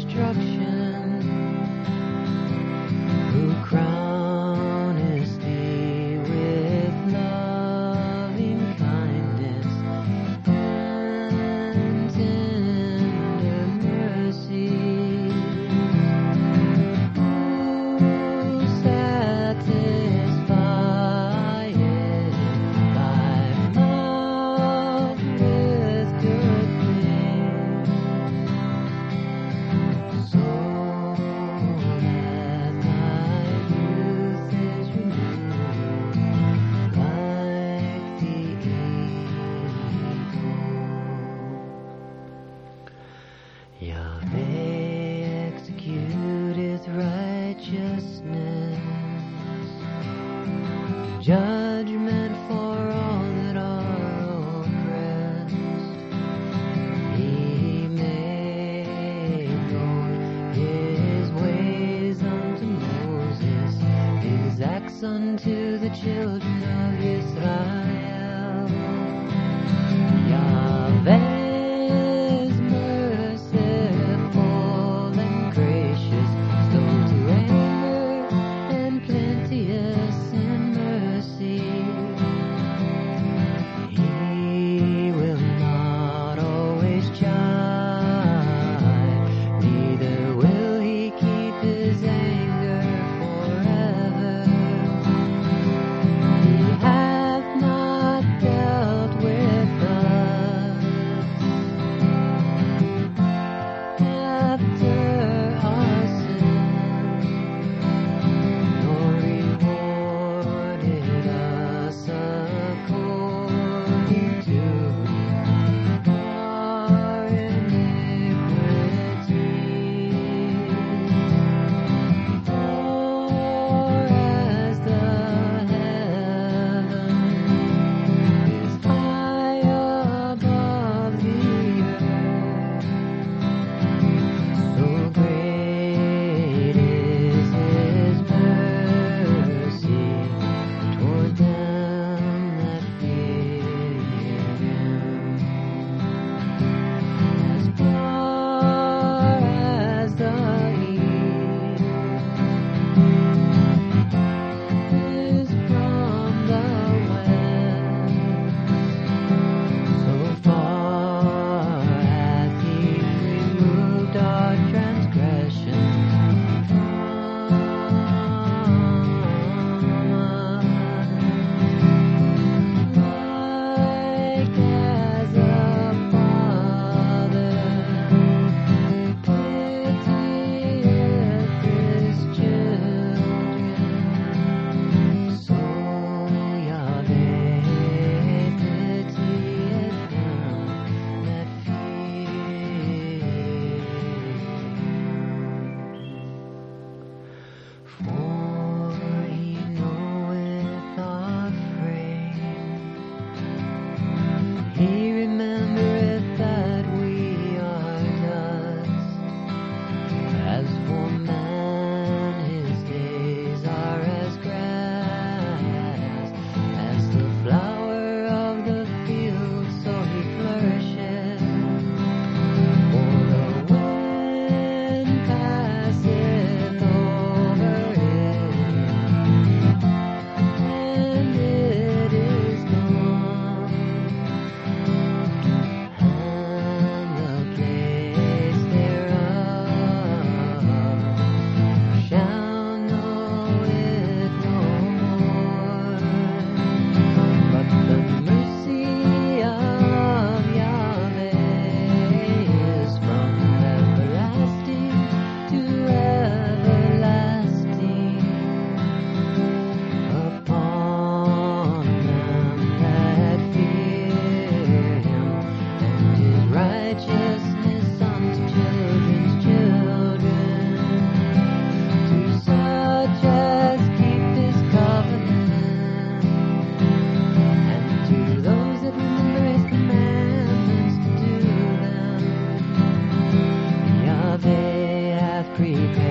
destruction, who crown his thee with loving kindness and tender mercy, who satisfieth thy mouth with good things, so that thy youth is renewed like the eagle. Yahweh executeth righteousness, judgment for all that are oppressed. He made known his ways unto Moses, his acts unto the children of Israel. Yahweh is merciful and gracious, slow to anger, and plenteous in mercy. He will not always chide, neither will he keep his anger forever. He hath not dealt with us after our sins, nor rewarded us according to our iniquities. For as the heaven is high above the earth, so great is his mercy toward them that fear him. As far as the east is from the west, so far hath he removed our transgressions from us. Like as a father pitieth his children, so Yahweh pitieth them that fear him. For he knoweth our frame, he remembereth that we are dust. As for man, his days are as grass, as the flower of the field, so he flourisheth. For the wind passeth over it, and it is gone, and the place thereof shall know it no more. But the mercy of Yahweh is from everlasting to everlasting upon them that fear him, and his righteousness unto children's children, to such as keep his covenant, and to those that remember his commandments to do them. Yahweh hath prepared